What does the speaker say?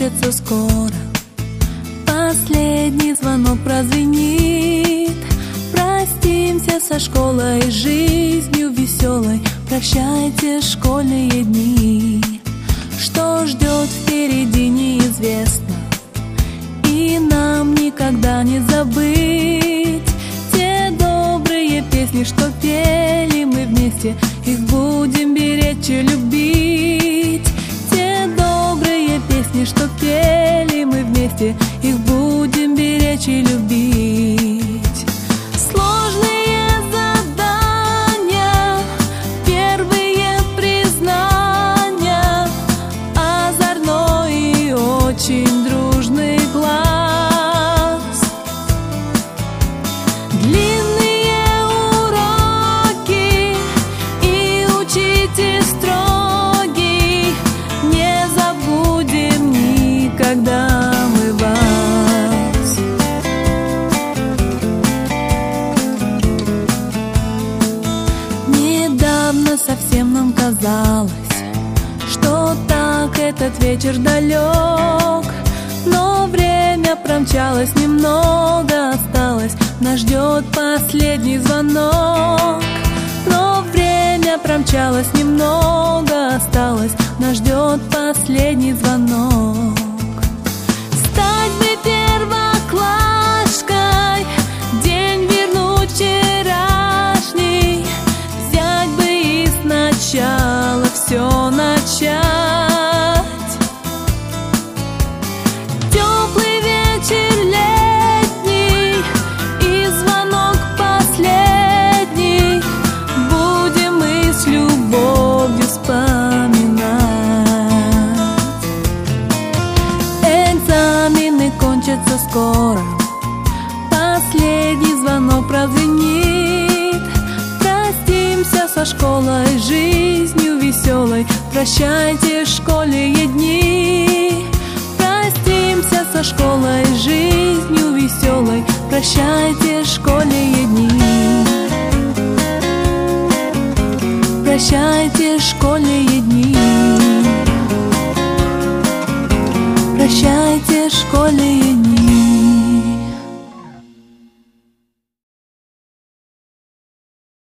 кончатся скоро. Последний звонок прозвенит. Простимся со школой, жизнью веселой. Прощайте школьные дни. Что ждет впереди, неизвестно, и нам никогда не забыть те добрые песни, что пели мы вместе. Их будем беречь и любить. Те добрые песни, что пели мы вместе. Их будем беречь и любить. Сложные задания, первые признания, озорной и очень дружный класс. Длинные уроки и учитель строгий. Не забудем никогда мы вас. Недавно совсем нам казалось, что так этот вечер далек, но время промчалось, немного осталось. Нас ждет последний звонок. Но время промчалось, немного осталось. Нас ждет последний звонок. Стать бы первоклашкой, день вернуть вчерашний, взять бы и сначала все начать. Теплый вечер летний и звонок последний будем мы с любовью вспоминать. Экзамены кончатся скоро. Последний звонок прозвенит. Простимся со школой, жизнью веселой. Прощайте школьные дни. Простимся со школой, жизнью веселой. Прощайте школьные дни. Прощайте школьные дни. Прощайте школьные дни.